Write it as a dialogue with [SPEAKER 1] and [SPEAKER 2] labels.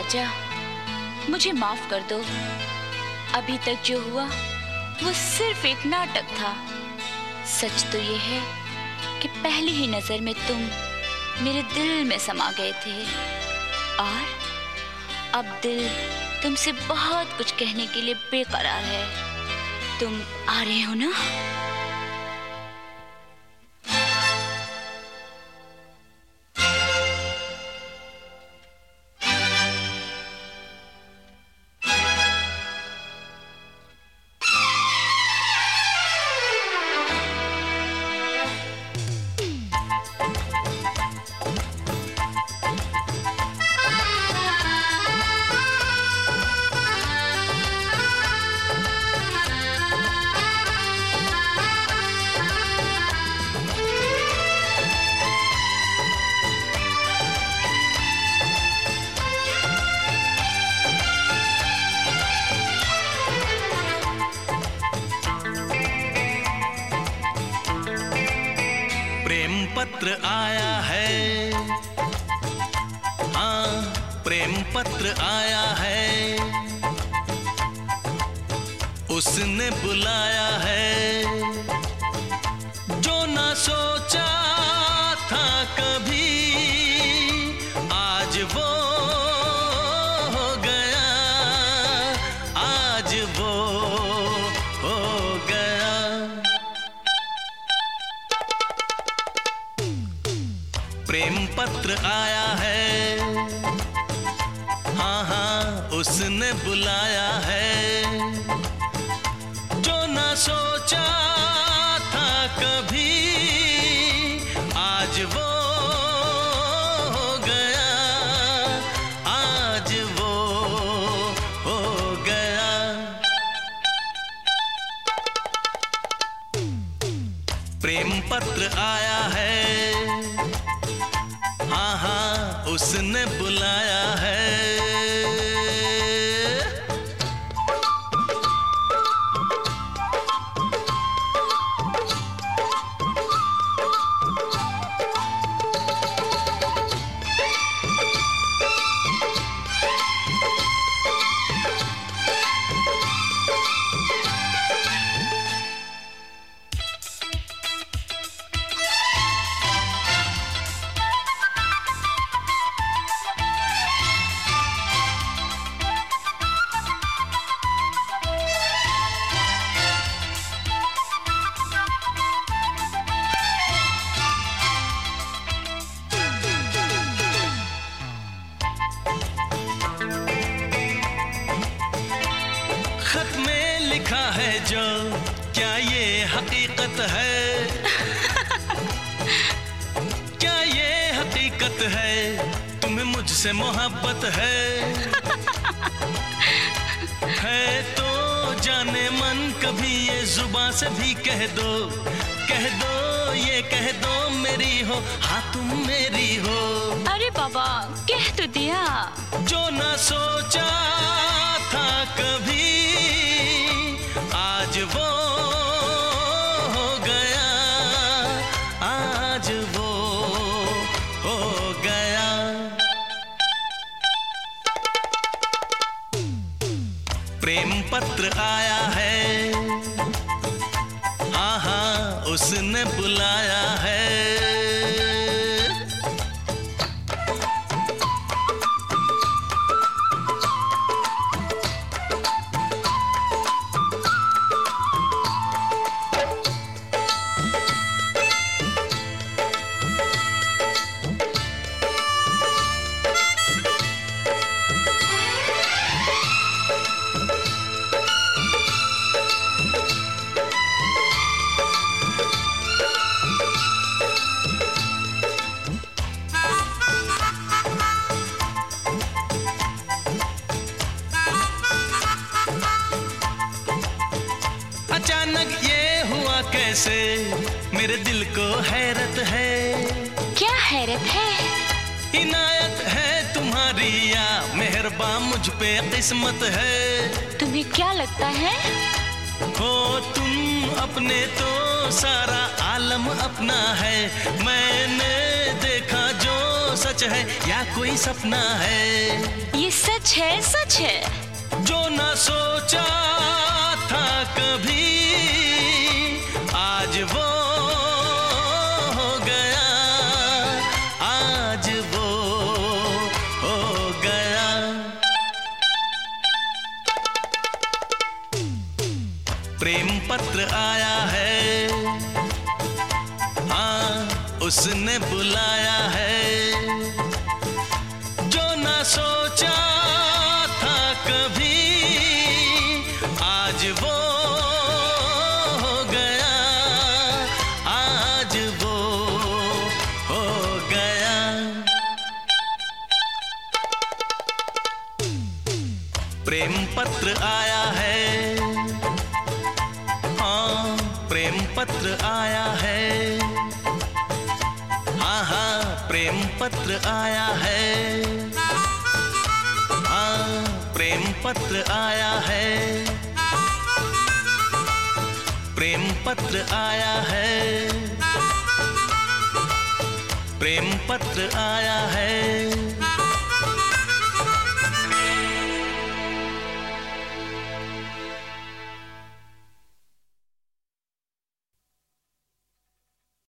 [SPEAKER 1] राजा, मुझे माफ कर दो। अभी तक जो हुआ वो सिर्फ एक नाटक था। सच तो ये है कि पहली ही नजर में तुम मेरे दिल में समा गए थे और अब दिल तुमसे बहुत कुछ कहने के लिए बेकरार है। तुम आ रहे हो ना?
[SPEAKER 2] प्रेम पत्र आया है, हाँ प्रेम पत्र आया है, उसने बुलाया है जो ना सोचा था कभी, आज वो हो गया, आज वो हो गया। प्रेम पत्र आया है, हाँ हाँ उसने बुलाया है जो ना सोचा था कभी, आज वो हो गया, आज वो हो गया। प्रेम पत्र आया है, हाँ हाँ उसने बुलाया है। खत में लिखा है जो, क्या ये हकीकत है? क्या ये हकीकत है? तुम्हें मुझसे मोहब्बत है तो जाने मन कभी ये जुबान से भी कह दो, कह दो, ये कह दो मेरी हो, हाँ तुम मेरी हो।
[SPEAKER 1] अरे बाबा, कह तो दिया।
[SPEAKER 2] जो ना सोचा था कभी, आज वो हो गया, आज वो हो गया। प्रेम पत्र आया है, हाँ हाँ उसने बुलाया है। अचानक ये हुआ कैसे, मेरे दिल को हैरत है।
[SPEAKER 1] क्या हैरत है?
[SPEAKER 2] इनायत है तुम्हारी या मेहरबान मुझ पे किस्मत है।
[SPEAKER 1] तुम्हें क्या लगता है?
[SPEAKER 2] हो तुम अपने तो सारा आलम अपना है, मैंने देखा जो सच है या कोई सपना है?
[SPEAKER 1] ये सच है, सच है।
[SPEAKER 2] जो ना सोचा था कभी आज वो हो गया, आज वो हो गया। प्रेम पत्र आया है, हाँ उसने बुलाया है। जो ना सोचा था कभी आज वो हो गया, आज वो हो गया। प्रेम पत्र आया है, हाँ प्रेम पत्र आया है, हाँ हाँ प्रेम पत्र आया है, हाँ प्रेम पत्र आया है, प्रेम पत्र आया है, प्रेम पत्र आया है।